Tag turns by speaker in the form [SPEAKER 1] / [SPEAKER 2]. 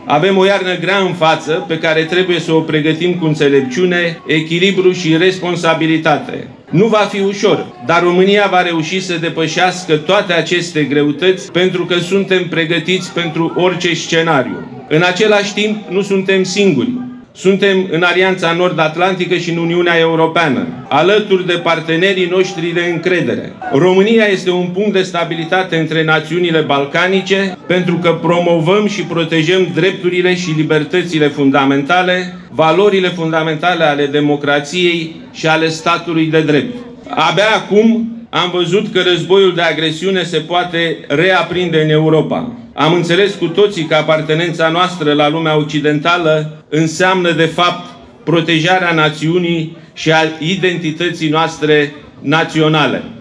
[SPEAKER 1] Avem o iarnă grea în față pe care trebuie să o pregătim cu înțelepciune, echilibru și responsabilitate. Nu va fi ușor, dar România va reuși să depășească toate aceste greutăți pentru că suntem pregătiți pentru orice scenariu. În același timp, nu suntem singuri. Suntem în Alianța Nord-Atlantică și în Uniunea Europeană, alături de partenerii noștri de încredere. România este un punct de stabilitate între națiunile balcanice pentru că promovăm și protejăm drepturile și libertățile fundamentale, valorile fundamentale ale democrației și ale statului de drept. Abia acum am văzut că războiul de agresiune se poate reaprinde în Europa. Am înțeles cu toții că apartenența noastră la lumea occidentală înseamnă, de fapt, protejarea națiunii și a identității noastre naționale.